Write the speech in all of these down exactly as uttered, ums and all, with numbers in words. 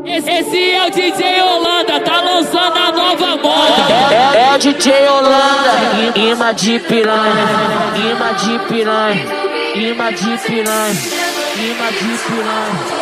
Esse, esse é o D J Holanda, tá lançando a nova moda. É, é o D J Holanda, imã de piranha, imã de piranha, imã de piranha, imã de piranha.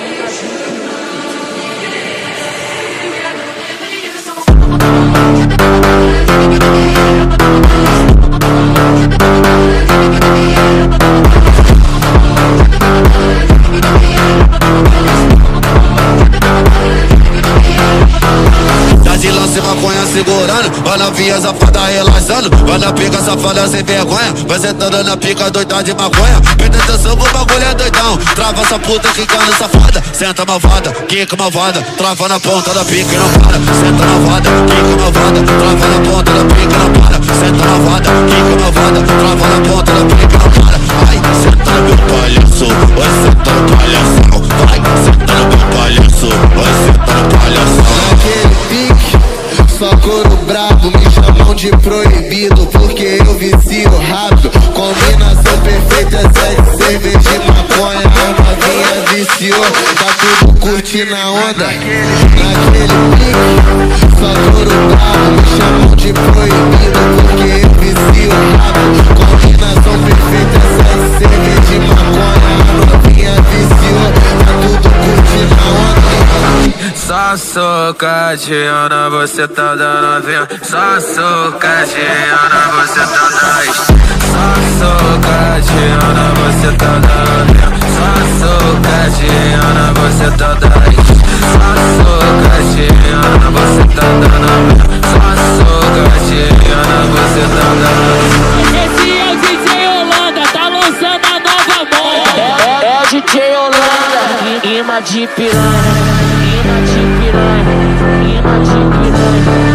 Maconha segurando, vai na via safada relaxando, vai na pica safada sem vergonha, vai sentando na pica doida de maconha. Presta atenção que o bagulho é doidão, trava essa puta quicando safada, senta malvada, quica malvada, trava na ponta da pica e não para, senta malvada, quica malvada, trava na ponta da pica e não para, senta malvada, quica malvada, trava na ponta da pica e não para. Ai, senta no meu palhaço, vai senta no palhação, vai, senta no meu palhaço, vai senta no palhação. Naquele pique, só couro brabo, me chamam de proibido porque eu vicio rápido. Combinação perfeita, sete cerveja e maconha, a novinha viciou, tá tudo curtindo a onda. Naquele pique, só couro brabo, me chamam de proibido porque eu vicio rápido. Combinação perfeita, sete cerveja e maconha, a novinha viciou, tá tudo curtindo a onda. Só socadinha, você tá dando vinho. Só socadinha, você tá dando. Só socadinha, você tá dando vinho. Só socadinha, você tá dando. Só socadinha, você tá dando vinho. Só socadinha, você tá dando. Esse é o D J Holanda, tá lançando a nova moda. É, é o D J Holanda, imã de piranha, imã de piranha, imã de piranha.